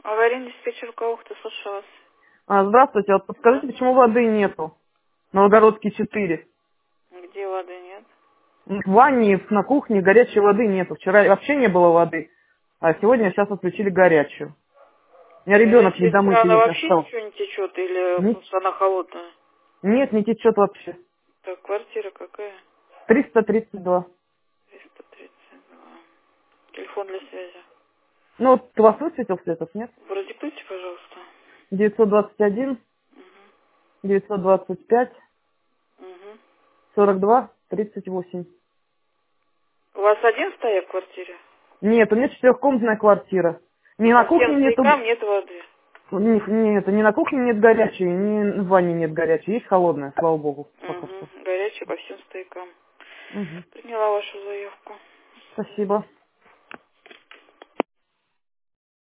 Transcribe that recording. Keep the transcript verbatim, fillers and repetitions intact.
Аварийный диспетчер Каухта, слушаю вас. А, здравствуйте, вот подскажите, почему воды нету? Новогородский четыре. Где воды нет? В ванне, на кухне горячей воды нету. Вчера вообще не было воды, а сегодня сейчас отключили горячую. У меня ребенок Горячая, это она недомытый вообще остался. ничего не течет или Ни- просто она холодная? Нет, не течет вообще. Так, квартира какая? триста тридцать два. триста тридцать два. Телефон для связи. Ну вот у вас высветился этот, нет? Продиктуйте, пожалуйста. девятьсот двадцать один, Угу. девятьсот двадцать пять, Угу. сорок два, тридцать восемь. У вас один стояк в квартире? Нет, у меня четырехкомнатная квартира. И Ни на по всем кухне нету. стоякам нет воды. Ни, ни, это, ни на кухне нет горячей, ни в ванне нет горячей. Есть холодная, слава богу, пока что. Угу. Горячая по всем стоякам. Мгм. Приняла вашу заявку. Спасибо.